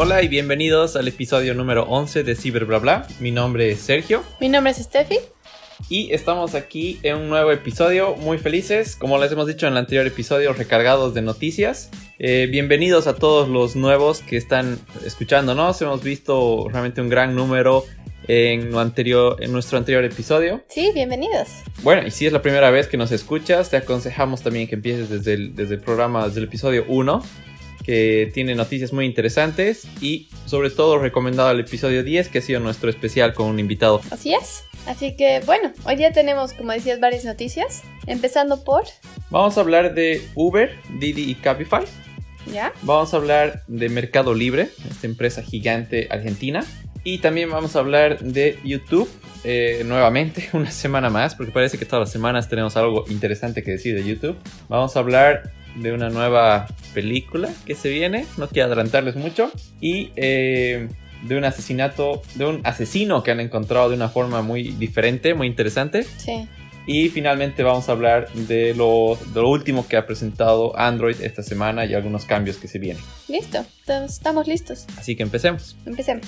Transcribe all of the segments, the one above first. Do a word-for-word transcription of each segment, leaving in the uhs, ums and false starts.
Hola y bienvenidos al episodio número once de Ciber Bla Bla. Mi nombre es Sergio. Mi nombre es Steffi. Y estamos aquí en un nuevo episodio, muy felices, como les hemos dicho en el anterior episodio, recargados de noticias. Eh, bienvenidos a todos los nuevos que están escuchándonos. Hemos visto realmente un gran número en, lo anterior, en nuestro anterior episodio. Sí, bienvenidos. Bueno, y si es la primera vez que nos escuchas, te aconsejamos también que empieces desde el, desde el programa, desde el episodio uno, que tiene noticias muy interesantes, y sobre todo recomendado el episodio diez, que ha sido nuestro especial con un invitado. Así es. Así que bueno, hoy día tenemos, como decías, varias noticias. Empezando por... Vamos a hablar de Uber, Didi y Cabify. ¿Ya? Vamos a hablar de Mercado Libre, esta empresa gigante argentina. Y también vamos a hablar de YouTube, eh, nuevamente, una semana más, porque parece que todas las semanas tenemos algo interesante que decir de YouTube. Vamos a hablar de una nueva película que se viene, no quiero adelantarles mucho. Y eh, de un asesinato, de un asesino que han encontrado de una forma muy diferente, muy interesante. Sí. Y finalmente vamos a hablar de lo, de lo último que ha presentado Android esta semana y algunos cambios que se vienen. Listo, estamos listos. Así que empecemos. Empecemos.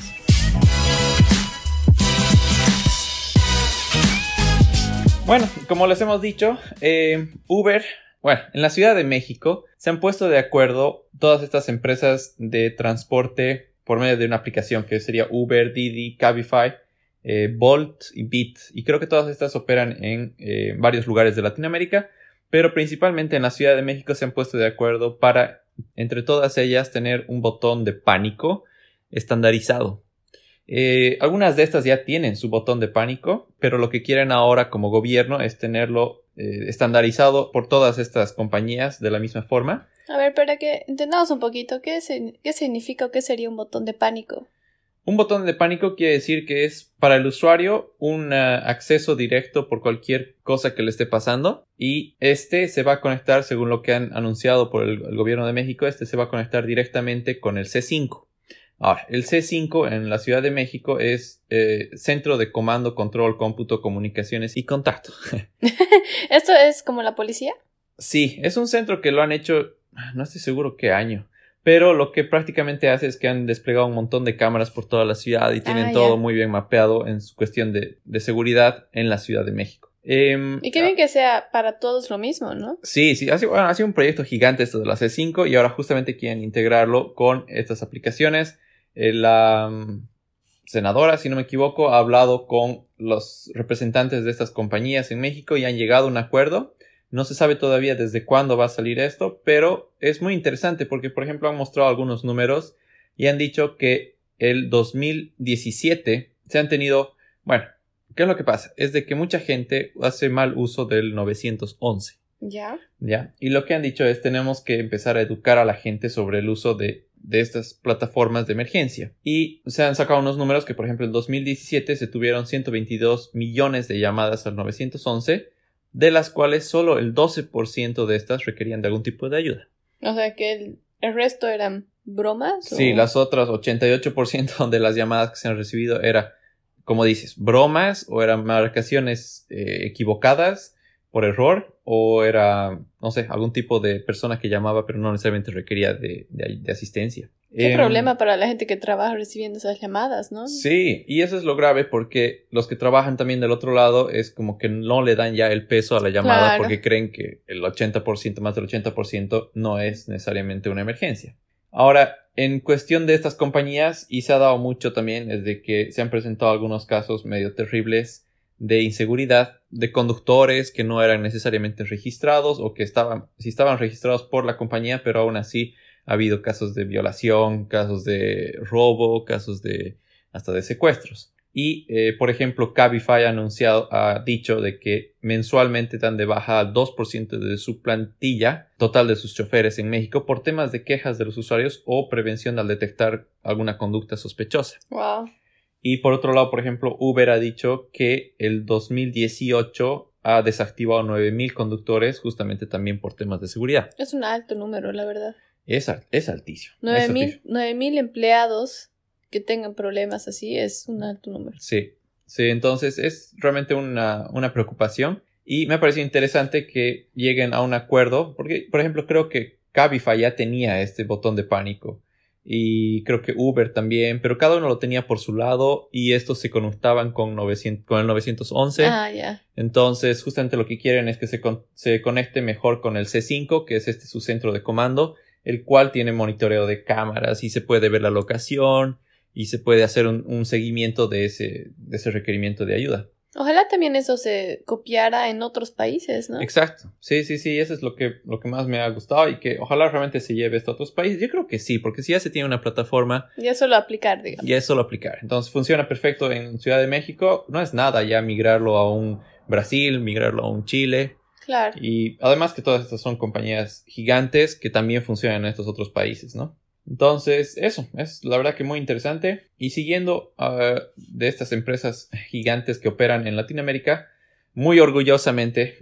Bueno, como les hemos dicho, eh, Uber, bueno, en la Ciudad de México se han puesto de acuerdo todas estas empresas de transporte por medio de una aplicación que sería Uber, Didi, Cabify, eh, Bolt y Bit. Y creo que todas estas operan en eh, varios lugares de Latinoamérica, pero principalmente en la Ciudad de México se han puesto de acuerdo para, entre todas ellas, tener un botón de pánico estandarizado. Eh, algunas de estas ya tienen su botón de pánico, pero lo que quieren ahora como gobierno es tenerlo eh, estandarizado por todas estas compañías de la misma forma. A ver, para que entendamos un poquito, ¿qué, es, qué significa o qué sería un botón de pánico? Un botón de pánico quiere decir que es para el usuario un uh, acceso directo por cualquier cosa que le esté pasando, y este se va a conectar, según lo que han anunciado por el, el gobierno de México, este se va a conectar directamente con el C cinco. Ahora, el C cinco en la Ciudad de México es eh, Centro de Comando, Control, Cómputo, Comunicaciones y Contacto. ¿Esto es como la policía? Sí, es un centro que lo han hecho, no estoy seguro qué año, pero lo que prácticamente hace es que han desplegado un montón de cámaras por toda la ciudad y tienen ah, todo muy bien mapeado en su cuestión de, de seguridad en la Ciudad de México. Eh, y qué bien que sea para todos lo mismo, ¿no? Sí, sí, ha sido, bueno, ha sido un proyecto gigante esto de la C cinco, y ahora justamente quieren integrarlo con estas aplicaciones. Eh, la um, senadora, si no me equivoco, ha hablado con los representantes de estas compañías en México y han llegado a un acuerdo. No se sabe todavía desde cuándo va a salir esto, pero es muy interesante porque, por ejemplo, han mostrado algunos números y han dicho que el dos mil diecisiete se han tenido, bueno, ¿qué es lo que pasa? Es de que mucha gente hace mal uso del nueve once. ¿Ya? ¿Ya? Y lo que han dicho es tenemos que empezar a educar a la gente sobre el uso de, de estas plataformas de emergencia. Y se han sacado unos números que, por ejemplo, en dos mil diecisiete se tuvieron ciento veintidós millones de llamadas al nueve once, de las cuales solo el doce por ciento de estas requerían de algún tipo de ayuda. O sea que el, el resto eran bromas. Sí, ¿o? Las otras ochenta y ocho por ciento de las llamadas que se han recibido era, como dices, bromas o eran marcaciones eh, equivocadas por error, o era, no sé, algún tipo de persona que llamaba pero no necesariamente requería de, de, de asistencia. Qué eh, problema para la gente que trabaja recibiendo esas llamadas, ¿no? Sí, y eso es lo grave porque los que trabajan también del otro lado es como que no le dan ya el peso a la llamada, claro, porque creen que el ochenta por ciento, más del ochenta por ciento no es necesariamente una emergencia. Ahora, en cuestión de estas compañías, y se ha dado mucho también, es de que se han presentado algunos casos medio terribles de inseguridad de conductores que no eran necesariamente registrados o que estaban, sí estaban registrados por la compañía, pero aún así ha habido casos de violación, casos de robo, casos de hasta de secuestros. Y, eh, por ejemplo, Cabify ha anunciado, ha dicho de que mensualmente dan de baja al dos por ciento de su plantilla total de sus choferes en México por temas de quejas de los usuarios o prevención al detectar alguna conducta sospechosa. Wow. Y por otro lado, por ejemplo, Uber ha dicho que el dos mil dieciocho ha desactivado nueve mil conductores justamente también por temas de seguridad. Es un alto número, la verdad. Es, es altísimo. nueve mil empleados que tengan problemas así es un alto número. Sí, sí, entonces es realmente una, una preocupación y me ha parecido interesante que lleguen a un acuerdo porque, por ejemplo, creo que Cabify ya tenía este botón de pánico y creo que Uber también, pero cada uno lo tenía por su lado y estos se conectaban con, novecientos, con el novecientos once. Ah, ya. Yeah. Entonces, justamente lo que quieren es que se, con, se conecte mejor con el C cinco, que es este su centro de comando, el cual tiene monitoreo de cámaras y se puede ver la locación y se puede hacer un, un seguimiento de ese, de ese requerimiento de ayuda. Ojalá también eso se copiara en otros países, ¿no? Exacto. Sí, sí, sí. Eso es lo que, lo que más me ha gustado y que ojalá realmente se lleve esto a otros países. Yo creo que sí, porque si ya se tiene una plataforma... Ya es solo aplicar, digamos. Ya es solo aplicar. Entonces funciona perfecto en Ciudad de México. No es nada ya migrarlo a un Brasil, migrarlo a un Chile. Claro. Y además que todas estas son compañías gigantes que también funcionan en estos otros países, ¿no? Entonces, eso, es la verdad que muy interesante. Y siguiendo uh, de estas empresas gigantes que operan en Latinoamérica, muy orgullosamente,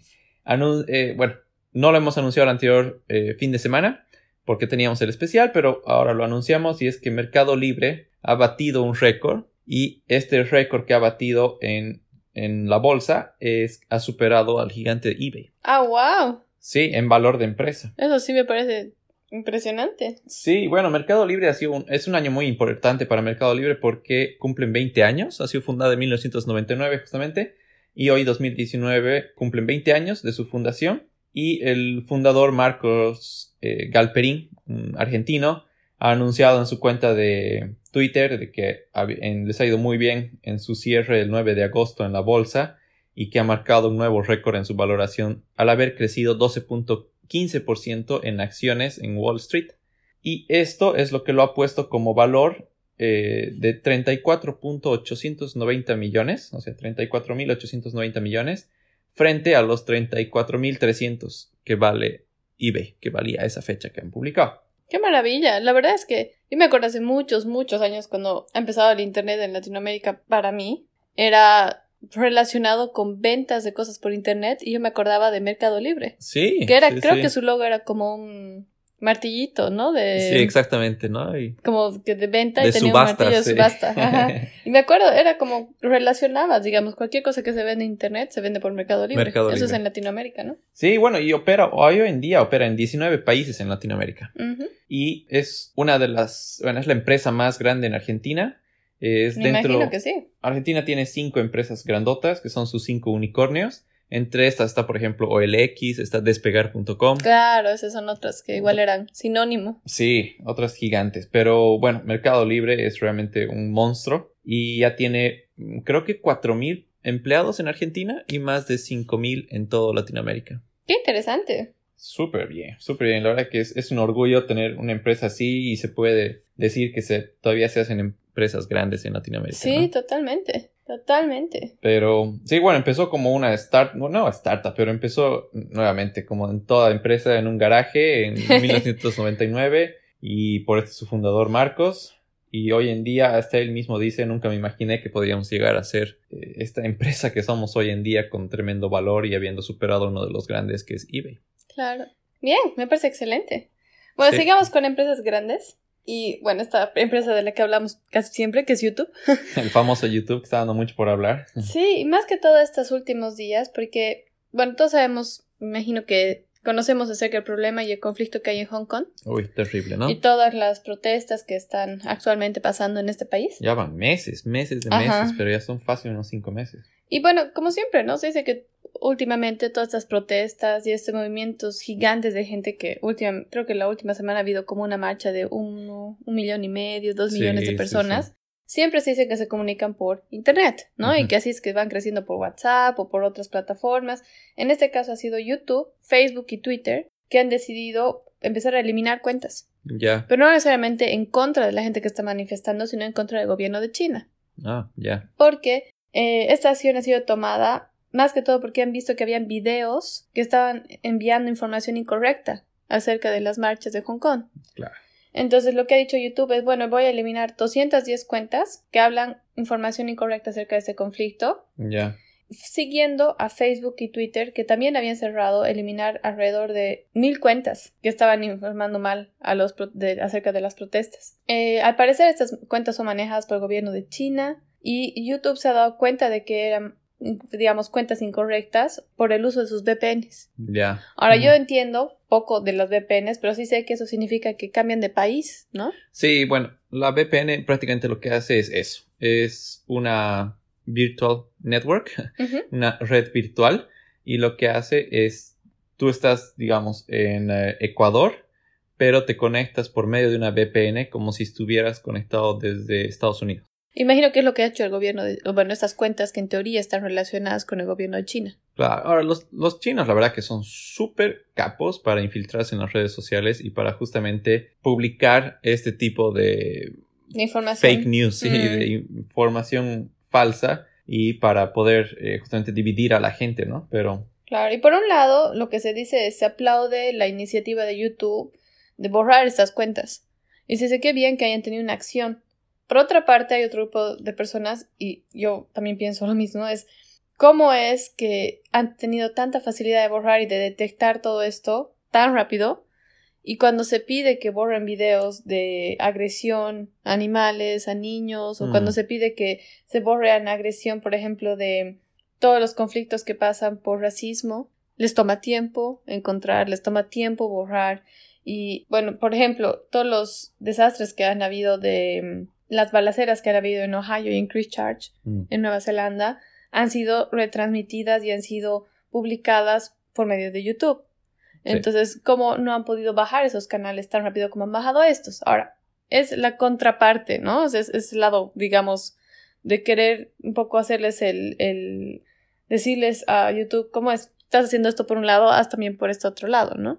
anun- eh, bueno, no lo hemos anunciado el anterior eh, fin de semana, porque teníamos el especial, pero ahora lo anunciamos y es que Mercado Libre ha batido un récord y este récord que ha batido en, en la bolsa es, ha superado al gigante de eBay. ¡Ah, wow! Sí, en valor de empresa. Eso sí me parece... impresionante. Sí, bueno, Mercado Libre ha sido un, es un año muy importante para Mercado Libre porque cumplen veinte años. Ha sido fundada en mil novecientos noventa y nueve justamente. Y hoy, dos mil diecinueve, cumplen veinte años de su fundación. Y el fundador Marcos eh, Galperín, un argentino, ha anunciado en su cuenta de Twitter de que en, les ha ido muy bien en su cierre el nueve de agosto en la bolsa y que ha marcado un nuevo récord en su valoración al haber crecido doce punto quince por ciento en acciones en Wall Street. Y esto es lo que lo ha puesto como valor eh, de treinta y cuatro mil ochocientos noventa millones, o sea, treinta y cuatro mil ochocientos noventa millones, frente a los treinta y cuatro mil trescientos que vale eBay, que valía a esa fecha que han publicado. ¡Qué maravilla! La verdad es que yo me acuerdo hace muchos, muchos años cuando ha empezado el internet en Latinoamérica, para mí, era relacionado con ventas de cosas por internet y yo me acordaba de Mercado Libre. Sí. Que era, sí, creo sí. que su logo era como un martillito, ¿no? De, sí, exactamente, ¿no? Y como que de venta de y tenía subasta, un martillo de sí. subasta. Ajá. Y me acuerdo, era como relacionabas, digamos, cualquier cosa que se vende en internet se vende por Mercado Libre. Mercado Eso Libre. es en Latinoamérica, ¿no? Sí, bueno, y opera, hoy en día opera en diecinueve países en Latinoamérica. Uh-huh. Y es una de las, bueno, es la empresa más grande en Argentina. Es Me dentro, imagino que sí. Argentina tiene cinco empresas grandotas, que son sus cinco unicornios. Entre estas está, por ejemplo, O L X, está Despegar punto com. Claro, esas son otras que igual eran sinónimo. Sí, otras gigantes. Pero bueno, Mercado Libre es realmente un monstruo. Y ya tiene, creo que cuatro mil empleados en Argentina y más de cinco mil en toda Latinoamérica. ¡Qué interesante! Súper bien, súper bien. La verdad que es, es un orgullo tener una empresa así y se puede decir que se, todavía se hacen empresas grandes en Latinoamérica. Sí, ¿no? totalmente, totalmente. Pero sí, bueno, empezó como una start, no, no startup, pero empezó nuevamente como en toda empresa en un garaje en mil novecientos noventa y nueve y por este su fundador Marcos. Y hoy en día, hasta él mismo dice, nunca me imaginé que podríamos llegar a ser eh, esta empresa que somos hoy en día con tremendo valor y habiendo superado uno de los grandes que es eBay. Claro. Bien, me parece excelente. Bueno, Sí. sigamos con empresas grandes. Y bueno, esta empresa de la que hablamos casi siempre, que es YouTube. El famoso YouTube que está dando mucho por hablar. Sí, y más que todo estos últimos días, porque, bueno, todos sabemos, me imagino que conocemos acerca del problema y el conflicto que hay en Hong Kong. Uy, terrible, ¿no? Y todas las protestas que están actualmente pasando en este país. Ya van meses, meses de Ajá. meses, pero ya son fácil unos cinco meses. Y bueno, como siempre, ¿no? Se dice que últimamente todas estas protestas y estos movimientos gigantes de gente que última, creo que la última semana ha habido como una marcha de uno, un millón y medio, dos Sí, millones de sí, personas. sí. Siempre se dice que se comunican por internet, ¿no? Ujú. Y que así es que van creciendo por WhatsApp o por otras plataformas. En este caso ha sido YouTube, Facebook y Twitter que han decidido empezar a eliminar cuentas. Ya, Pero no necesariamente en contra de la gente que está manifestando, sino en contra del gobierno de China. ah, ya. Porque eh, esta acción ha sido tomada más que todo porque han visto que habían videos que estaban enviando información incorrecta acerca de las marchas de Hong Kong. Claro. Entonces lo que ha dicho YouTube es, bueno, voy a eliminar doscientas diez cuentas que hablan información incorrecta acerca de este conflicto, Ya. siguiendo a Facebook y Twitter, que también habían cerrado, eliminar alrededor de mil cuentas que estaban informando mal a los pro- de, acerca de las protestas. Eh, al parecer estas cuentas son manejadas por el gobierno de China y YouTube se ha dado cuenta de que eran digamos, cuentas incorrectas por el uso de sus V P Ns. Ya. Yeah. Ahora, mm. yo entiendo poco de las V P Ns, pero sí sé que eso significa que cambian de país, ¿no? Sí, bueno, la V P N prácticamente lo que hace es eso. Es una virtual network, uh-huh. una red virtual, y lo que hace es, tú estás, digamos, en eh, Ecuador, pero te conectas por medio de una V P N como si estuvieras conectado desde Estados Unidos. Imagino que es lo que ha hecho el gobierno, de, bueno, estas cuentas que en teoría están relacionadas con el gobierno de China. Claro, ahora los, los chinos la verdad que son súper capos para infiltrarse en las redes sociales y para justamente publicar este tipo de información. Fake news, sí, mm. de información falsa y para poder eh, justamente dividir a la gente, ¿no? Pero... Claro, y por un lado lo que se dice es se aplaude la iniciativa de YouTube de borrar estas cuentas. Y se dice que bien que hayan tenido una acción. Por otra parte, hay otro grupo de personas, y yo también pienso lo mismo, es cómo es que han tenido tanta facilidad de borrar y de detectar todo esto tan rápido, y cuando se pide que borren videos de agresión a animales, a niños, o mm. cuando se pide que se borren agresión, por ejemplo, de todos los conflictos que pasan por racismo, les toma tiempo encontrar, les toma tiempo borrar. Y bueno, por ejemplo, todos los desastres que han habido de las balaceras que han habido en Ohio y en Christchurch, mm. en Nueva Zelanda, han sido retransmitidas y han sido publicadas por medio de YouTube. Entonces, sí. ¿Cómo no han podido bajar esos canales tan rápido como han bajado estos? Ahora, es la contraparte, ¿no? Es, es el lado, digamos, de querer un poco hacerles el, el decirles a YouTube, ¿cómo es? Estás haciendo esto por un lado, haz también por este otro lado, ¿no?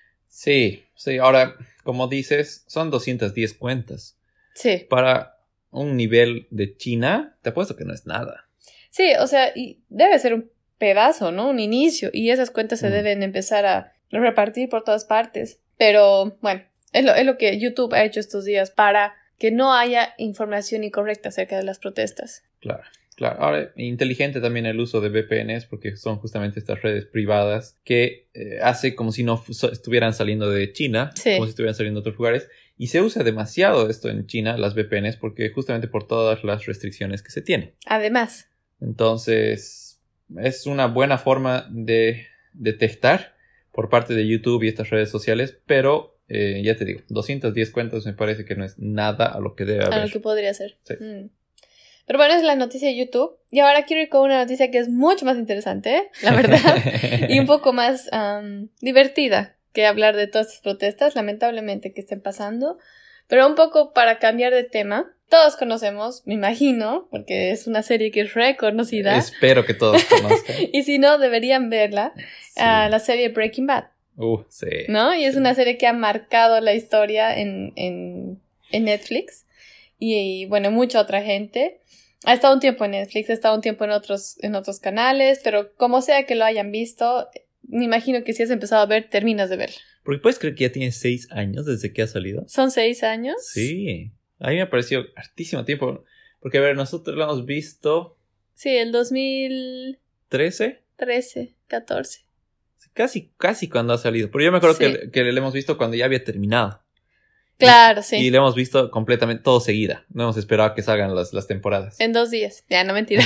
Sí, sí. Ahora, como dices, son doscientas diez cuentas. Sí. Para un nivel de China, te apuesto que no es nada. Sí, o sea, y debe ser un pedazo, ¿no? Un inicio. Y esas cuentas se mm. deben empezar a repartir por todas partes. Pero, bueno, es lo, es lo que YouTube ha hecho estos días para que no haya información incorrecta acerca de las protestas. Claro, claro. Ahora, inteligente también el uso de V P Ns porque son justamente estas redes privadas que eh, hace como si no estuvieran saliendo de China, sí. como si estuvieran saliendo de otros lugares. Y se usa demasiado esto en China, las V P Ns, porque justamente por todas las restricciones que se tienen. Además. Entonces, es una buena forma de detectar por parte de YouTube y estas redes sociales, pero eh, ya te digo, doscientas diez cuentas me parece que no es nada a lo que debe haber. A lo que podría ser. Sí. Mm. Pero bueno, es la noticia de YouTube. Y ahora quiero ir con una noticia que es mucho más interesante, ¿eh? La verdad, y un poco más um, divertida que hablar de todas estas protestas, lamentablemente, que estén pasando. Pero un poco para cambiar de tema, todos conocemos, me imagino, porque es una serie que es reconocida. Espero que todos conozcan. Y si no, deberían verla, sí. uh, la serie Breaking Bad. Uh, sí. ¿No? Y es sí. una serie que ha marcado la historia en, en, en Netflix. Y, y bueno, mucha otra gente. Ha estado un tiempo en Netflix, ha estado un tiempo en otros, en otros canales, pero como sea que lo hayan visto, me imagino que si has empezado a ver, terminas de verla. Porque puedes creer que ya tiene seis años desde que ha salido. ¿Son seis años? Sí. A mí me ha parecido hartísimo tiempo. Porque, a ver, nosotros lo hemos visto... Sí, el dos mil... ¿trece? trece, catorce. Casi, casi cuando ha salido. Pero yo me acuerdo sí. que, que lo hemos visto cuando ya había terminado. Claro, y, sí. Y lo hemos visto completamente todo seguida. No hemos esperado a que salgan las, las temporadas. En dos días. Ya, no, mentira.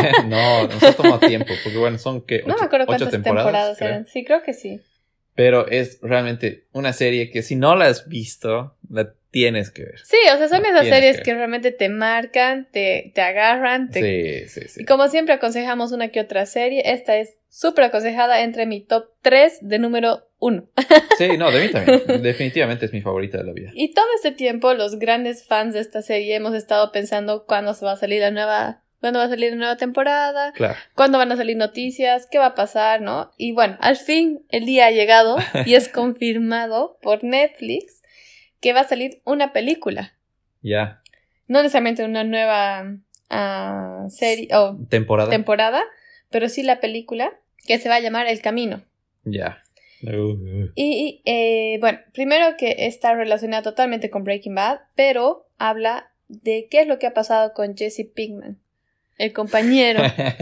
No, nos ha tomado tiempo. Porque bueno, son que ocho, no me acuerdo cuántas temporadas, temporadas creo. eran. Sí, creo que sí. Pero es realmente una serie que si no la has visto, la tienes que ver. Sí, o sea, son la esas series que, que realmente te marcan, te, te agarran. Te... Sí, sí, sí. Y como siempre aconsejamos una que otra serie, esta es súper aconsejada, entre mi top tres de número uno. Sí, no, de mí también. Definitivamente es mi favorita de la vida. Y todo este tiempo los grandes fans de esta serie hemos estado pensando cuándo se va a salir la nueva... ¿Cuándo va a salir la nueva temporada? Claro. ¿Cuándo van a salir noticias? ¿Qué va a pasar? ¿No? Y bueno, al fin el día ha llegado y es confirmado por Netflix que va a salir una película. Ya. Yeah. No necesariamente una nueva uh, serie o oh, temporada. temporada, pero sí la película que se va a llamar El Camino. Ya. Yeah. Uh, uh. Y eh, bueno, primero que está relacionada totalmente con Breaking Bad, pero habla de qué es lo que ha pasado con Jesse Pinkman, el compañero.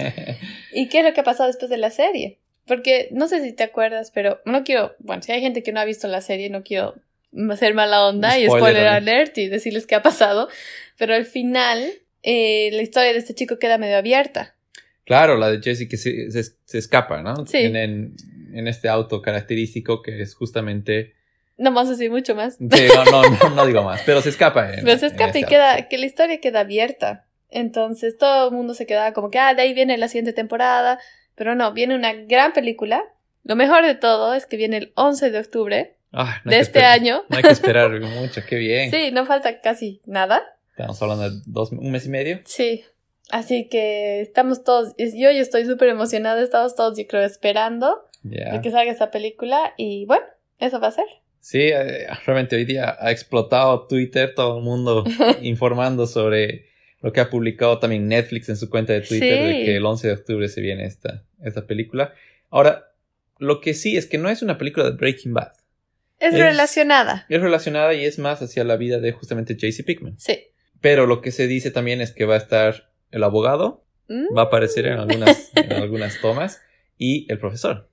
¿Y qué es lo que ha pasado después de la serie? Porque no sé si te acuerdas, pero no quiero... Bueno, si hay gente que no ha visto la serie, no quiero hacer mala onda spoiler, y spoiler alert y decirles qué ha pasado. Pero al final, eh, la historia de este chico queda medio abierta. Claro, la de Jesse que se, se, se escapa, ¿no? Sí. En, en, en este auto característico que es justamente... No vamos a decir mucho más. Sí, no, no, no, no digo más, pero se escapa. En, pero se escapa este y queda, auto. Que la historia queda abierta. Entonces todo el mundo se quedaba como que, ah, de ahí viene la siguiente temporada. Pero no, viene una gran película. Lo mejor de todo es que viene el once de octubre ah, no de este esperar, año. No hay que esperar mucho, qué bien. Sí, no falta casi nada. Estamos hablando de dos, un mes y medio. Sí. Así que estamos todos, yo, yo estoy súper emocionada, estamos todos, yo creo, esperando yeah. de que salga esa película y bueno, eso va a ser. Sí, eh, realmente hoy día ha explotado Twitter, todo el mundo informando sobre lo que ha publicado también Netflix en su cuenta de Twitter, sí. de que el once de octubre se viene esta, esta película. Ahora, lo que sí es que no es una película de Breaking Bad. Es, es relacionada. Es relacionada y es más hacia la vida de justamente Jesse Pinkman. Sí. Pero lo que se dice también es que va a estar el abogado, mm. va a aparecer en algunas, en algunas tomas, y el profesor.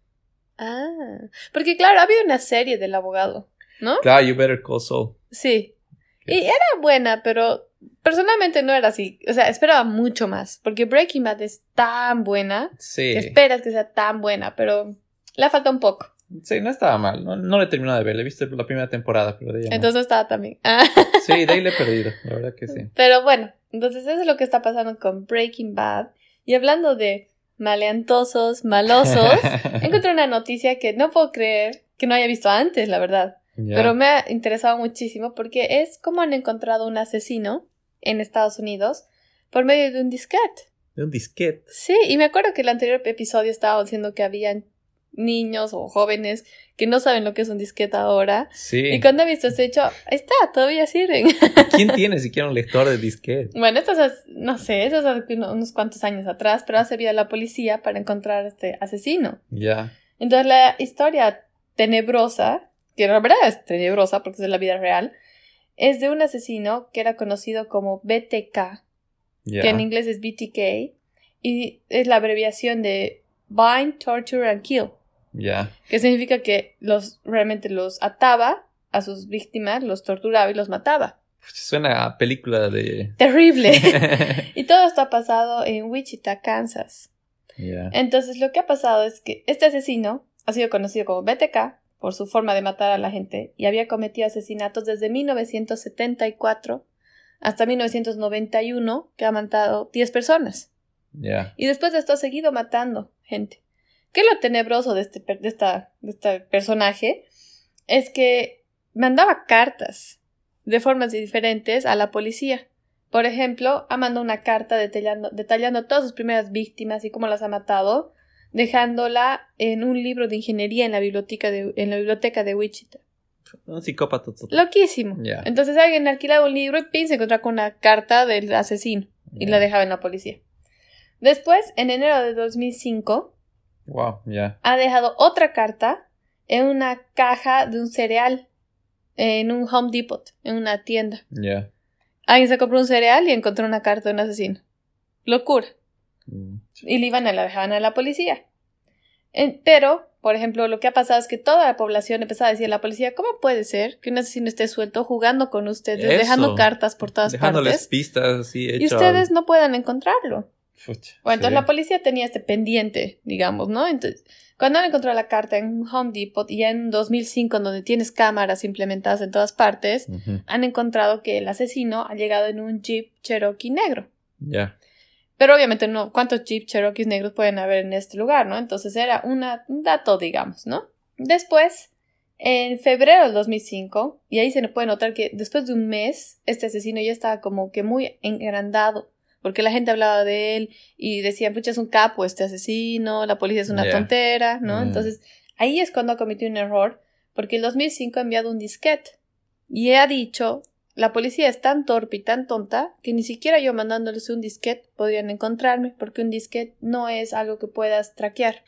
Ah, porque claro, había una serie del abogado, ¿no? Claro, You Better Call Saul. Sí. Y era buena, pero personalmente no era así. O sea, esperaba mucho más, porque Breaking Bad es tan buena, sí. que esperas que sea tan buena, pero le falta un poco. Sí, no estaba mal. No, no le he terminado de ver. Le he visto la primera temporada, pero de ella no. Entonces no estaba tan bien. Ah. Sí, de ahí le he perdido. La verdad que sí. Pero bueno, entonces eso es lo que está pasando con Breaking Bad. Y hablando de maleantosos, malosos, encontré una noticia que no puedo creer que no haya visto antes, la verdad. Yeah. Pero me ha interesado muchísimo porque es como han encontrado un asesino en Estados Unidos por medio de un disquete. ¿De un disquete? Sí, y me acuerdo que el anterior episodio estaba diciendo que habían niños o jóvenes que no saben lo que es un disquete ahora. Sí. Y cuando he visto este hecho, ahí está, todavía sirven. ¿Quién tiene siquiera un lector de disquete? Bueno, esto es, no sé, eso es hace unos cuantos años atrás, pero ha servido a la policía para encontrar a este asesino. Ya. Yeah. Entonces la historia tenebrosa, que la verdad es tenebrosa porque es de la vida real, es de un asesino que era conocido como B T K, yeah. que en inglés es B T K, y es la abreviación de Bind, Torture and Kill. Ya. Yeah. Que significa que los realmente los ataba a sus víctimas, los torturaba y los mataba. Suena a película de... Terrible. Y todo esto ha pasado en Wichita, Kansas. Yeah. Entonces lo que ha pasado es que este asesino ha sido conocido como B T K por su forma de matar a la gente y había cometido asesinatos desde mil novecientos setenta y cuatro hasta mil novecientos noventa y uno, que ha matado diez personas. Yeah. Y después de esto ha seguido matando gente. ¿Qué es lo tenebroso de este, de esta, de este personaje? Es que mandaba cartas de formas diferentes a la policía. Por ejemplo, ha mandado una carta detallando, detallando todas sus primeras víctimas y cómo las ha matado, dejándola en un libro de ingeniería en la biblioteca de, en la biblioteca de Wichita. Un psicópata total. Loquísimo. Yeah. Entonces alguien alquilaba un libro y pin, se encontraba con una carta del asesino y yeah. la dejaba en la policía. Después, en enero de dos mil cinco... Wow, ya. Yeah. Ha dejado otra carta en una caja de un cereal en un Home Depot, en una tienda. Ya. Yeah. Alguien se compró un cereal y encontró una carta de un asesino. Locura. Mm. Y le iban a la dejaban a la policía. En, pero, por ejemplo, lo que ha pasado es que toda la población empezaba a decir a la policía, ¿cómo puede ser que un asesino esté suelto jugando con ustedes, Eso. dejando cartas por todas Dejándoles partes? pistas así hecho. Y ustedes no puedan encontrarlo. Fucha, bueno, entonces sí. la policía tenía este pendiente, digamos, ¿no? Entonces, cuando han encontrado la carta en Home Depot y ya en dos mil cinco, donde tienes cámaras implementadas en todas partes, uh-huh. han encontrado que el asesino ha llegado en un Jeep Cherokee negro. Ya. Yeah. Pero obviamente no, ¿cuántos Jeep Cherokees negros pueden haber en este lugar, no? Entonces era una, un dato, digamos, ¿no? Después, en febrero del dos mil cinco, y ahí se puede notar que después de un mes, este asesino ya estaba como que muy engrandado. Porque la gente hablaba de él y decían, pucha, es un capo este asesino, la policía es una yeah. tontera, ¿no? Mm. Entonces, ahí es cuando ha cometido un error, porque en dos mil cinco ha enviado un disquete y ha dicho, la policía es tan torpe y tan tonta que ni siquiera yo mandándoles un disquete podrían encontrarme, porque un disquete no es algo que puedas traquear.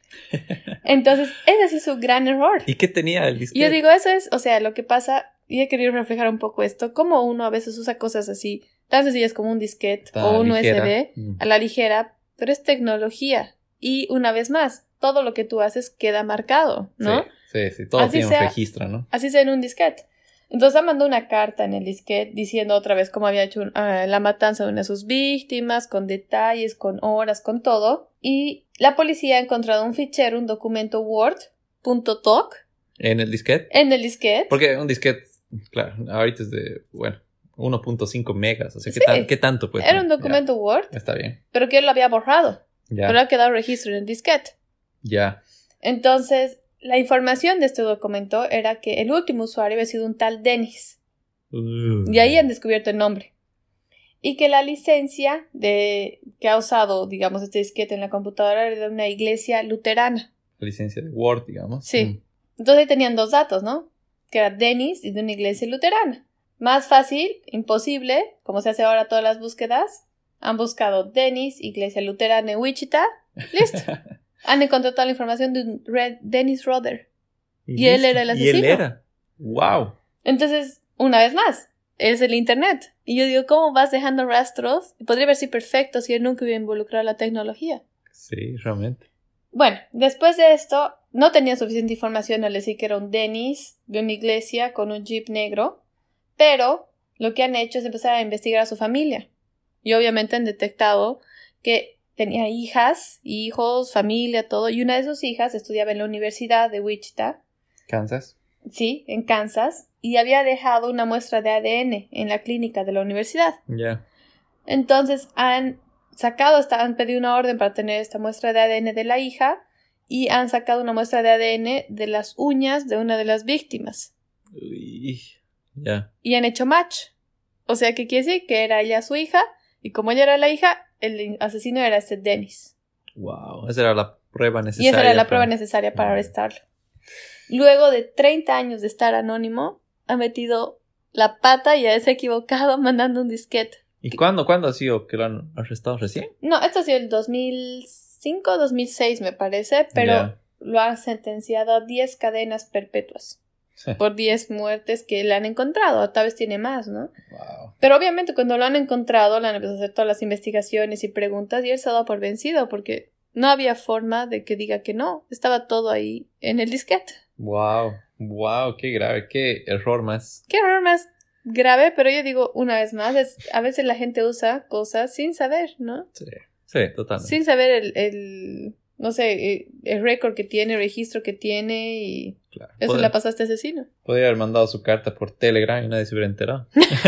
Entonces, ese es su gran error. ¿Y qué tenía el disquete? Y yo digo, eso es, o sea, lo que pasa, y he querido reflejar un poco esto, cómo uno a veces usa cosas así, tan sencillas como un disquete tan o un ligera. U S B mm. a la ligera, pero es tecnología. Y una vez más, todo lo que tú haces queda marcado, ¿no? Sí, sí, sí. todo así tiene sea, un registro, ¿no? Así sea en un disquete. Entonces mandó una carta en el disquete diciendo otra vez cómo había hecho un, uh, la matanza de una de sus víctimas, con detalles, con horas, con todo. Y la policía ha encontrado un fichero, un documento Word punto doc. ¿En el disquete? En el disquete. Porque un disquete, claro, ahorita es de, bueno, uno punto cinco megas. O sea, ¿qué, sí. tan, ¿qué tanto? Pues, Era un documento ya. Word. Está bien. Pero que él lo había borrado. Ya. Pero ha quedado registro en el disquete. Ya. Entonces, la información de este documento era que el último usuario había sido un tal Dennis. Uh. Y ahí han descubierto el nombre. Y que la licencia de que ha usado, digamos, este disquete en la computadora era de una iglesia luterana. La licencia de Word, digamos. Sí. Mm. Entonces ahí tenían dos datos, ¿no? Que era Dennis y de una iglesia luterana. Más fácil, imposible, como se hace ahora todas las búsquedas. Han buscado Dennis, iglesia luterana en Wichita. Listo. Han encontrado toda la información de un Red Dennis Roder. Y, y él era el asesino. Y él era. ¡Wow! Entonces, una vez más, es el internet. Y yo digo, ¿cómo vas dejando rastros? Podría haber sido perfecto si él nunca hubiera involucrado la tecnología. Sí, realmente. Bueno, después de esto, no tenía suficiente información al decir que era un Dennis de una iglesia con un jeep negro, pero lo que han hecho es empezar a investigar a su familia. Y obviamente han detectado que tenía hijas, hijos, familia, todo, y una de sus hijas estudiaba en la Universidad de Wichita. ¿Kansas? Sí, en Kansas, y había dejado una muestra de A D N en la clínica de la universidad. Ya. Yeah. Entonces han sacado, han pedido una orden para tener esta muestra de A D N de la hija y han sacado una muestra de A D N de las uñas de una de las víctimas. Uy, ya. Yeah. Y han hecho match. O sea, que quiere decir que era ella su hija y como ella era la hija, el asesino era este Dennis. Wow, esa era la prueba necesaria. Y esa era la para... prueba necesaria para arrestarlo. Luego de treinta años de estar anónimo, ha metido la pata y ya se ha equivocado mandando un disquete. ¿Y cuándo, cuándo ha sido que lo han arrestado recién? No, esto ha sido el dos mil cinco, dos mil seis me parece, pero yeah. Lo han sentenciado a diez cadenas perpetuas. Sí. Por diez muertes que le han encontrado, tal vez tiene más, ¿no? Wow. Pero obviamente cuando lo han encontrado, le han empezado a hacer todas las investigaciones y preguntas y él se ha dado por vencido porque no había forma de que diga que no. Estaba todo ahí en el disquete. Wow, wow, qué grave, qué error más. Qué error más grave, pero yo digo una vez más, es, a veces la gente usa cosas sin saber, ¿no? Sí, sí, totalmente. Sin saber el, el no sé, el récord que tiene, el registro que tiene y claro. Eso Poder, la pasaste a asesino. Podría haber mandado su carta por Telegram y nadie se hubiera enterado.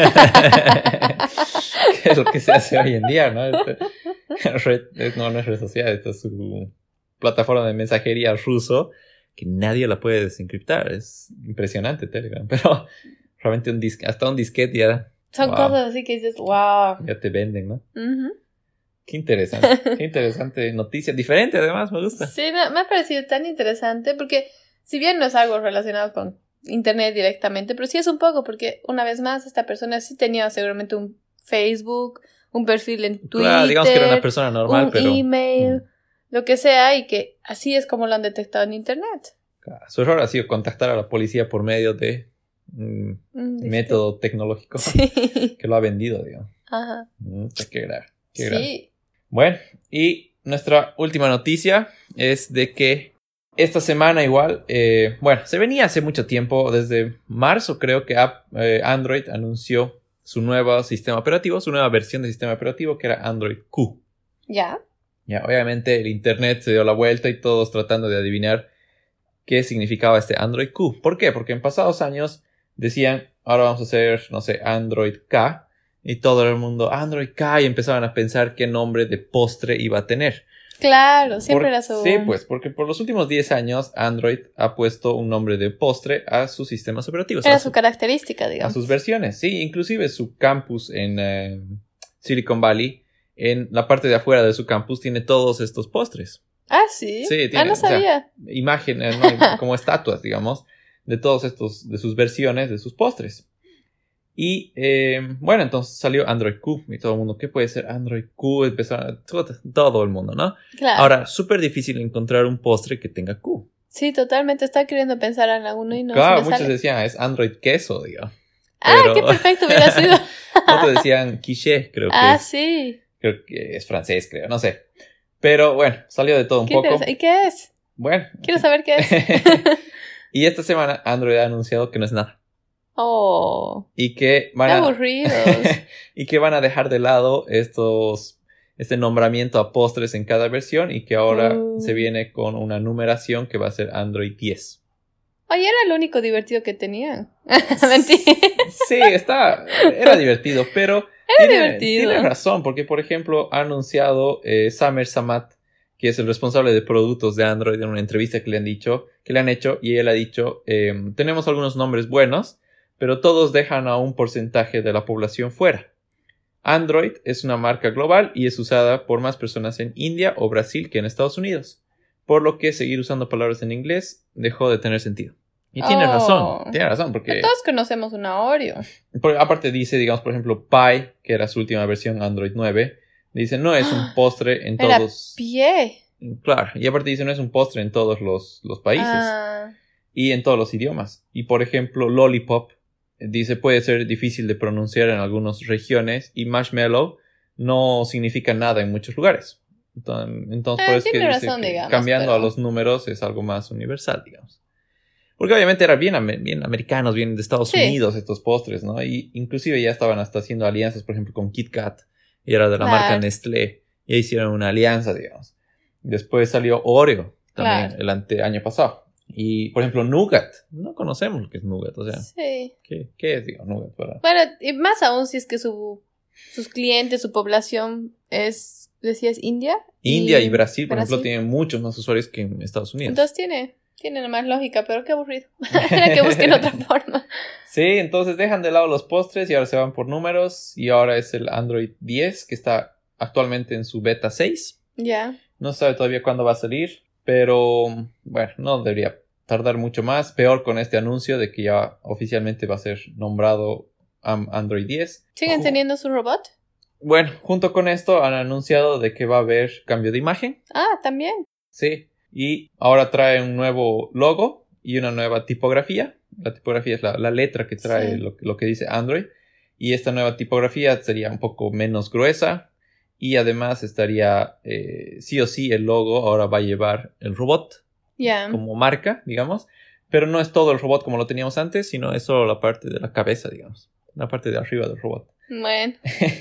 Que es lo que se hace hoy en día, ¿no? Este, red, no, no es red social, esta es su plataforma de mensajería ruso que nadie la puede desencriptar. Es impresionante Telegram, pero realmente un disque, hasta un disquete ya... Son wow. Cosas así que dices, wow. Ya te venden, ¿no? Uh-huh. Qué interesante, qué interesante noticia. Diferente además, me gusta. Sí, me, me ha parecido tan interesante porque si bien no es algo relacionado con internet directamente, pero sí es un poco porque una vez más esta persona sí tenía seguramente un Facebook, un perfil en Twitter, claro, digamos que era una persona normal, un pero... email, mm. lo que sea, y que así es como lo han detectado en internet. Claro, su error ha sido contactar a la policía por medio de un mm, método tecnológico sí. Que lo ha vendido, digamos. Ajá. Mm, qué grave, qué sí. grave. Bueno, y nuestra última noticia es de que esta semana igual, eh, bueno, se venía hace mucho tiempo, desde marzo creo que eh, Android anunció su nuevo sistema operativo, su nueva versión de sistema operativo que era Android Q. Ya. Ya, obviamente el internet se dio la vuelta y todos tratando de adivinar qué significaba este Android Q. ¿Por qué? Porque en pasados años decían, ahora vamos a hacer, no sé, Android K. Y todo el mundo, Android K, y empezaban a pensar qué nombre de postre iba a tener. Claro, siempre por, era su... Sí, pues, porque por los últimos diez años Android ha puesto un nombre de postre a sus sistemas operativos. Era su, su característica, digamos. A sus versiones, sí. Inclusive su campus en eh, Silicon Valley, en la parte de afuera de su campus, tiene todos estos postres. Ah, ¿sí? Sí, tiene, ah, no sabía. O sea, imágenes, ¿no? Como estatuas, digamos, de todos estos, de sus versiones, de sus postres. Y eh, bueno, entonces salió Android Q y todo el mundo, ¿qué puede ser Android Q? Empezó a, todo, todo el mundo, ¿no? Claro. Ahora, súper difícil encontrar un postre que tenga Q. Sí, totalmente. Estaba queriendo pensar en alguno y no claro, se me muchos sale. decían, es Android queso, digo. Ah, pero... qué perfecto hubiera sido. Otros decían quiche, creo que ah, es. Ah, sí. Creo que es francés, creo, no sé. Pero bueno, salió de todo un qué poco. ¿Y qué es? Bueno. Quiero saber qué es. Y esta semana Android ha anunciado que no es nada. Oh. Y que van qué a... aburridos. y que van a dejar de lado estos... este nombramiento a postres en cada versión y que ahora uh. se viene con una numeración que va a ser Android diez. Oye, era lo único divertido que tenían. Mentira. Sí, está, era divertido, pero era tiene, divertido. tiene razón, porque por ejemplo ha anunciado eh, Samer Samat, que es el responsable de productos de Android, en una entrevista que le han dicho, que le han hecho, y él ha dicho, eh, tenemos algunos nombres buenos, pero todos dejan a un porcentaje de la población fuera. Android es una marca global y es usada por más personas en India o Brasil que en Estados Unidos, por lo que seguir usando palabras en inglés dejó de tener sentido. Y tiene oh. razón, tiene razón, porque... Pero todos conocemos una Oreo. Porque aparte dice, digamos, por ejemplo, Pie, que era su última versión Android nueve, dice, no es un postre en era todos... pie. Claro, y aparte dice, no es un postre en todos los, los países ah. y en todos los idiomas. Y por ejemplo, Lollipop, dice, puede ser difícil de pronunciar en algunas regiones y Marshmallow no significa nada en muchos lugares. Entonces, entonces eh, por eso que dice razón, que digamos, cambiando pero... a los números es algo más universal, digamos. Porque obviamente eran bien, bien americanos, bien de Estados sí. Unidos estos postres, ¿no? Y inclusive ya estaban hasta haciendo alianzas, por ejemplo, con Kit Kat, y era de la claro. marca Nestlé, y ahí hicieron una alianza, digamos. Después salió Oreo, también, claro. el ante año pasado. Y, por ejemplo, Nougat. No conocemos lo que es Nougat, o sea. Sí. ¿Qué, qué es, digo, Nougat? Para... Bueno, y más aún si es que su, sus clientes, su población es, decías, India. India y, y Brasil, por Brasil. ejemplo, tienen muchos más usuarios que en Estados Unidos. Entonces tiene, tiene más lógica, pero qué aburrido. Era que busquen otra forma. Sí, entonces dejan de lado los postres y ahora se van por números. Y ahora es el Android diez, que está actualmente en su beta seis. Ya. Yeah. No se sabe todavía cuándo va a salir. Pero, bueno, no debería tardar mucho más. Peor con este anuncio de que ya oficialmente va a ser nombrado Android diez. ¿Siguen teniendo su robot? Bueno, junto con esto han anunciado de que va a haber cambio de imagen. Ah, también. Sí, y ahora trae un nuevo logo y una nueva tipografía. La tipografía es la, la letra que trae sí. lo, lo que dice Android. Y esta nueva tipografía sería un poco menos gruesa. Y además estaría, eh, sí o sí, el logo ahora va a llevar el robot yeah. como marca, digamos. Pero no es todo el robot como lo teníamos antes, sino es solo la parte de la cabeza, digamos. La parte de arriba del robot. Bueno.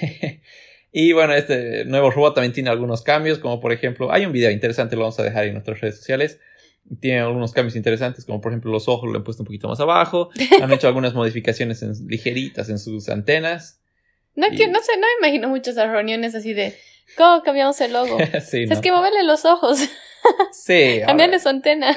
Y bueno, este nuevo robot también tiene algunos cambios, como por ejemplo, hay un video interesante, lo vamos a dejar en nuestras redes sociales. Tiene algunos cambios interesantes, como por ejemplo los ojos lo han puesto un poquito más abajo. Han hecho algunas modificaciones en, ligeritas en sus antenas. No, y... que, no sé, no me imagino muchas reuniones así de ¿cómo cambiamos el logo? Sí, o sea, ¿no? Es que moverle los ojos. Sí. Cambiarle ahora... su antena.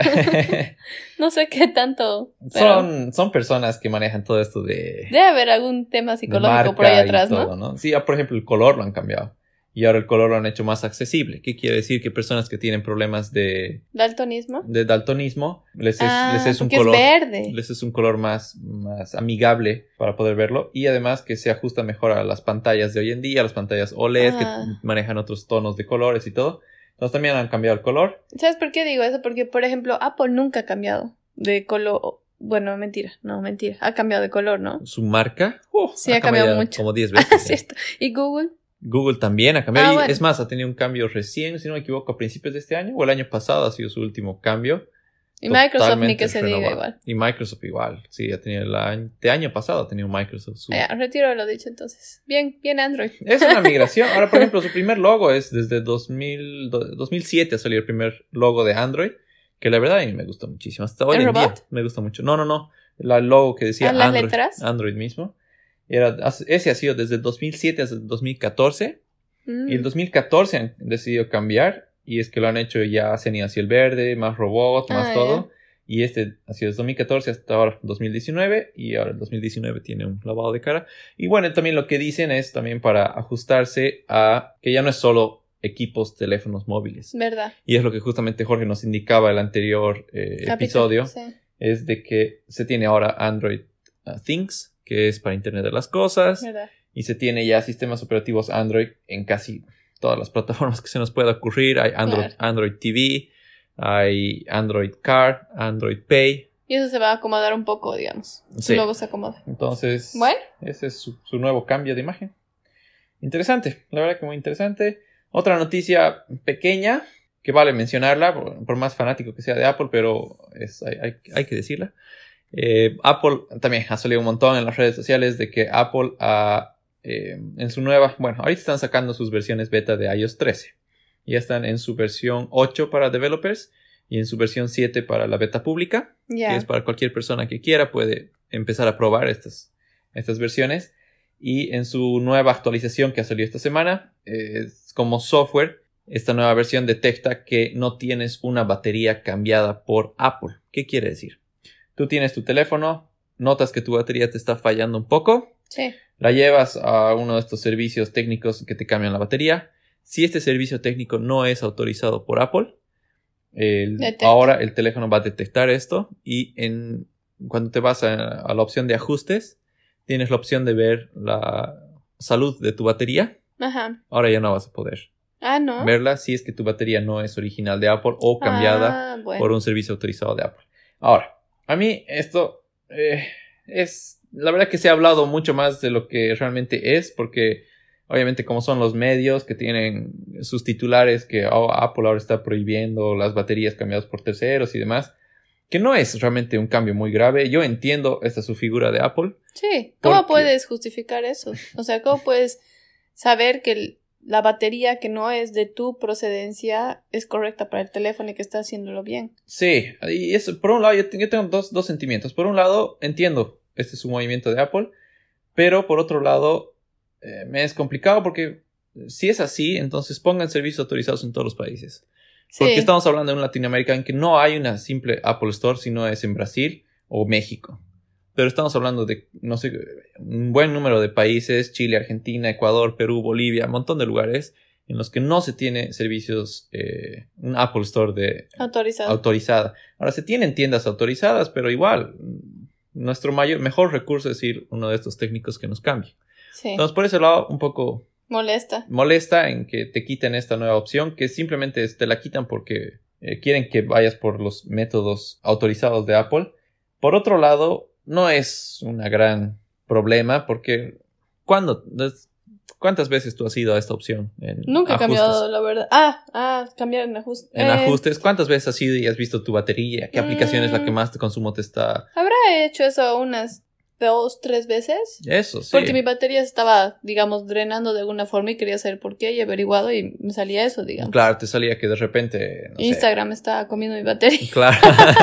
No sé qué tanto. Pero... Son, son personas que manejan todo esto de... Debe haber algún tema psicológico por ahí atrás, todo, ¿no? ¿no? Sí, por ejemplo, el color lo han cambiado. Y ahora el color lo han hecho más accesible. ¿Qué quiere decir? Que personas que tienen problemas de... ¿Daltonismo? De daltonismo. Les es, ah, les es un color... es verde. Les es un color más, más amigable para poder verlo. Y además que se ajusta mejor a las pantallas de hoy en día. Las pantallas O L E D ah. que manejan otros tonos de colores y todo. Entonces también han cambiado el color. ¿Sabes por qué digo eso? Porque, por ejemplo, Apple nunca ha cambiado de color... Bueno, mentira. No, mentira. Ha cambiado de color, ¿no? ¿Su marca? Uh, sí, ha, ha cambiado, cambiado mucho. Como diez veces. Cierto. ¿Y Google? Google también ha cambiado. Ah, y bueno. Es más, ha tenido un cambio recién, si no me equivoco, a principios de este año. O el año pasado ha sido su último cambio. Y Microsoft ni que se renovado. diga igual. Y Microsoft igual. Sí, ha tenido el año, de año pasado ha tenido Microsoft. Su... Ya, retiro lo dicho entonces. Bien, bien Android. Es una migración. Ahora, por ejemplo, su primer logo es desde dos mil, dos mil siete ha salido el primer logo de Android. Que la verdad a mí me gusta muchísimo. Hasta hoy ¿El en robot? día me gusta mucho. No, no, no. El logo que decía ¿Ah, Android, las letras? Android mismo. Era, ese ha sido desde dos mil siete hasta dos mil catorce. Mm. Y el dos mil catorce han decidido cambiar. Y es que lo han hecho ya, se han ido hacia el verde, más robot, más ah, todo. Yeah. Y este ha sido desde dos mil catorce hasta ahora dos mil diecinueve. Y ahora el dos mil diecinueve tiene un lavado de cara. Y bueno, también lo que dicen es también para ajustarse a que ya no es solo equipos, teléfonos móviles. ¿Verdad? Y es lo que justamente Jorge nos indicaba el anterior eh, episodio. Sí. Es de que se tiene ahora Android uh, Things, que es para Internet de las Cosas. ¿Verdad? Y se tiene ya sistemas operativos Android en casi todas las plataformas que se nos pueda ocurrir. Hay Android, claro. Android T V, hay Android Car, Android Pay. Y eso se va a acomodar un poco, digamos. Sí. Luego se acomoda. Entonces, bueno. ese es su, su nuevo cambio de imagen. Interesante, la verdad que muy interesante. Otra noticia pequeña, que vale mencionarla, por, por más fanático que sea de Apple, pero es, hay, hay, hay que decirla. Eh, Apple también ha salido un montón en las redes sociales de que Apple ha, eh, en su nueva, bueno, ahorita están sacando sus versiones beta de iOS trece. Ya están en su versión ocho para developers y en su versión siete para la beta pública, yeah. que es para cualquier persona que quiera, puede empezar a probar estas, estas versiones. Y en su nueva actualización que ha salido esta semana, eh, como software, esta nueva versión detecta que no tienes una batería cambiada por Apple. ¿Qué quiere decir? Tú tienes tu teléfono, notas que tu batería te está fallando un poco, sí. la llevas a uno de estos servicios técnicos que te cambian la batería. Si este servicio técnico no es autorizado por Apple, el, ahora el teléfono va a detectar esto y en, cuando te vas a, a la opción de ajustes, tienes la opción de ver la salud de tu batería. Ajá. Ahora ya no vas a poder ah, ¿no? verla si es que tu batería no es original de Apple o cambiada ah, bueno. por un servicio autorizado de Apple. Ahora, a mí esto eh, es... La verdad que se ha hablado mucho más de lo que realmente es, porque obviamente como son los medios que tienen sus titulares que oh, Apple ahora está prohibiendo las baterías cambiadas por terceros y demás, que no es realmente un cambio muy grave. Yo entiendo esta su figura de Apple. Sí, ¿cómo porque... puedes justificar eso? O sea, ¿cómo puedes saber que el, la batería que no es de tu procedencia es correcta para el teléfono y que está haciéndolo bien? Sí, y eso, por un lado yo, yo tengo dos, dos sentimientos. Por un lado, entiendo, este es un movimiento de Apple, pero por otro lado, eh, me es complicado porque si es así, entonces pongan servicios autorizados en todos los países. Porque sí. Estamos hablando de un Latinoamérica en que no hay una simple Apple Store, sino es en Brasil o México. Pero estamos hablando de, no sé, un buen número de países, Chile, Argentina, Ecuador, Perú, Bolivia, un montón de lugares en los que no se tiene servicios, eh, un Apple Store de, Autorizado. autorizada. Ahora, se tienen tiendas autorizadas, pero igual, nuestro mayor, mejor recurso es ir uno de estos técnicos que nos cambie. Sí. Entonces, por ese lado, un poco... Molesta. Molesta en que te quiten esta nueva opción, que simplemente te la quitan porque eh, quieren que vayas por los métodos autorizados de Apple. Por otro lado, no es un gran problema porque ¿cuándo? ¿Cuántas veces tú has ido a esta opción? En Nunca he cambiado, la verdad. Ah, ah, cambiar en ajustes. En eh... ajustes, ¿cuántas veces has ido y has visto tu batería? ¿Qué mm. aplicación es la que más de consumo te está...? Habrá hecho eso unas dos, tres veces. Eso, sí. Porque mi batería estaba, digamos, drenando de alguna forma y quería saber por qué y he averiguado y me salía eso, digamos. Claro, te salía que de repente, no Instagram sé. estaba comiendo mi batería. Claro.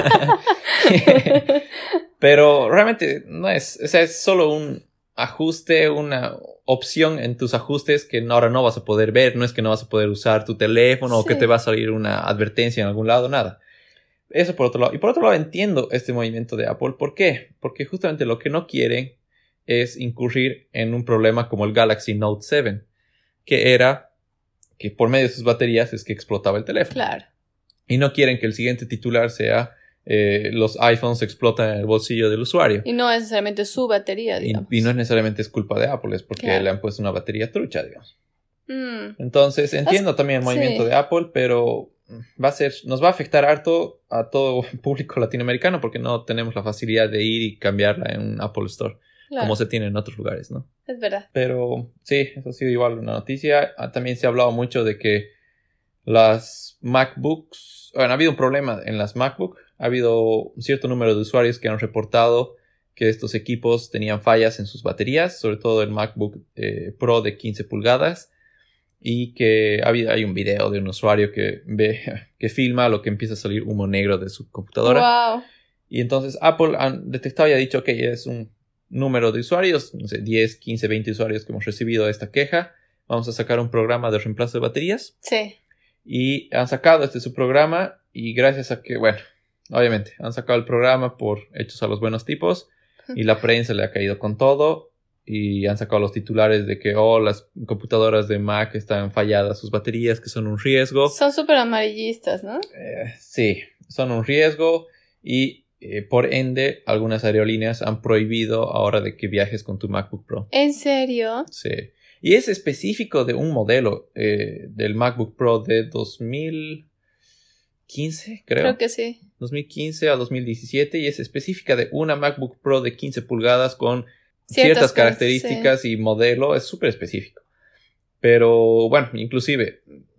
Pero realmente no es, o sea, es solo un ajuste, una opción en tus ajustes que ahora no vas a poder ver. No es que no vas a poder usar tu teléfono sí. o que te va a salir una advertencia en algún lado, nada. Eso por otro lado. Y por otro lado entiendo este movimiento de Apple. ¿Por qué? Porque justamente lo que no quieren es incurrir en un problema como el Galaxy Note siete, que era que por medio de sus baterías es que explotaba el teléfono. Claro. Y no quieren que el siguiente titular sea eh, los iPhones explotan en el bolsillo del usuario. Y no es necesariamente su batería, digamos. Y, y no es necesariamente es culpa de Apple, es porque claro. le han puesto una batería trucha, digamos. Mm. Entonces entiendo también el movimiento sí. de Apple, pero... va a ser, nos va a afectar harto a todo el público latinoamericano porque no tenemos la facilidad de ir y cambiarla en un Apple Store claro. como se tiene en otros lugares, ¿no? Es verdad. Pero sí, eso ha sido igual una noticia. También se ha hablado mucho de que las MacBooks, bueno, ha habido un problema en las MacBook, ha habido un cierto número de usuarios que han reportado que estos equipos tenían fallas en sus baterías, sobre todo el MacBook eh, Pro de quince pulgadas. Y que hay un video de un usuario que ve, que filma lo que empieza a salir humo negro de su computadora. Wow. Y entonces Apple han detectado y ha dicho, ok, es un número de usuarios, no sé, diez, quince, veinte usuarios que hemos recibido esta queja. Vamos a sacar un programa de reemplazo de baterías. Sí. Y han sacado este su programa y gracias a que, bueno, obviamente, han sacado el programa por hechos a los buenos tipos y la prensa le ha caído con todo. Y han sacado los titulares de que, oh, las computadoras de Mac están falladas, sus baterías, que son un riesgo. Son súper amarillistas, ¿no? Eh, sí, son un riesgo y, eh, por ende, algunas aerolíneas han prohibido ahora de que viajes con tu MacBook Pro. ¿En serio? Sí. Y es específico de un modelo eh, del MacBook Pro de dos mil quince, creo. Creo que sí. dos mil quince a dos mil diecisiete y es específica de una MacBook Pro de quince pulgadas con... Ciertas, ciertas características sí. y modelo, es súper específico. Pero bueno, inclusive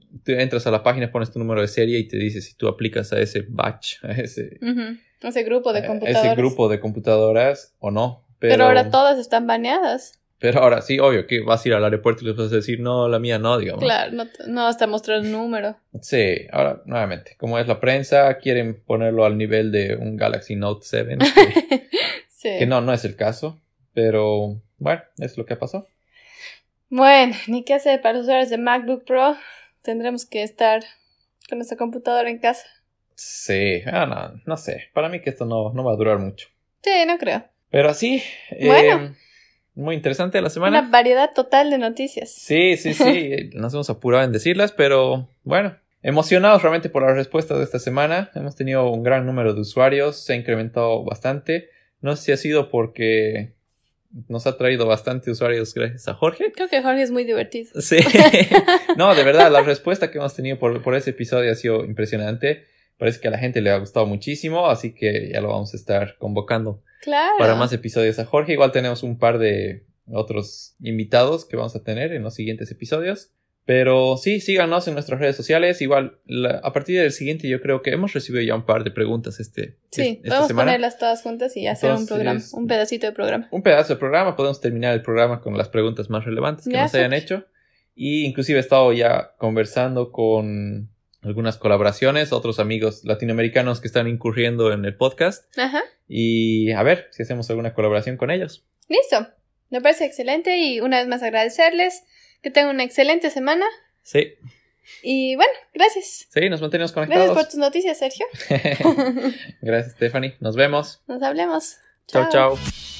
tú entras a la página, pones tu número de serie y te dice si tú aplicas a ese batch, a ese, uh-huh. ese grupo de computadoras. ese grupo de computadoras o no. Pero, pero ahora todas están baneadas. Pero ahora sí, obvio, que vas a ir al aeropuerto y les vas a decir, no, la mía no, digamos. Claro, no, no hasta mostrar el número. Sí, ahora, nuevamente, como es la prensa, quieren ponerlo al nivel de un Galaxy Note siete, que, sí. que no, no es el caso, pero bueno, es lo que pasó. Bueno, ni qué hacer para los usuarios de MacBook Pro, tendremos que estar con nuestra computadora en casa. Sí, ah, no, no sé, para mí que esto no, no va a durar mucho. Sí, no creo. Pero así, bueno. Eh, muy interesante la semana. Una variedad total de noticias. Sí, sí, sí. Nos hemos apurado en decirlas, pero bueno, emocionados realmente por las respuestas de esta semana. Hemos tenido un gran número de usuarios, se ha incrementado bastante. No sé si ha sido porque nos ha traído bastante usuarios gracias a Jorge. Creo que Jorge es muy divertido. Sí. No, de verdad, la respuesta que hemos tenido por, por ese episodio ha sido impresionante. Parece que a la gente le ha gustado muchísimo, así que ya lo vamos a estar convocando. Claro. Para más episodios a Jorge. Igual tenemos un par de otros invitados que vamos a tener en los siguientes episodios. Pero sí, síganos en nuestras redes sociales. Igual, la, a partir del siguiente yo creo que hemos recibido ya un par de preguntas este, sí, es, esta podemos semana. ponerlas todas juntas y hacer Entonces, un programa, un pedacito de programa. Un pedazo de programa. Podemos terminar el programa con las preguntas más relevantes que ya nos hayan hecho. Y inclusive he estado ya conversando con algunas colaboraciones, otros amigos latinoamericanos que están incurriendo en el podcast. Ajá. Y a ver si hacemos alguna colaboración con ellos. Listo. Me parece excelente y una vez más agradecerles. Que tengan una excelente semana. Sí. Y bueno, gracias. Sí, nos mantenemos conectados. Gracias por tus noticias, Sergio. Gracias, Stephanie. Nos vemos. Nos hablemos. Chao, chao. chao.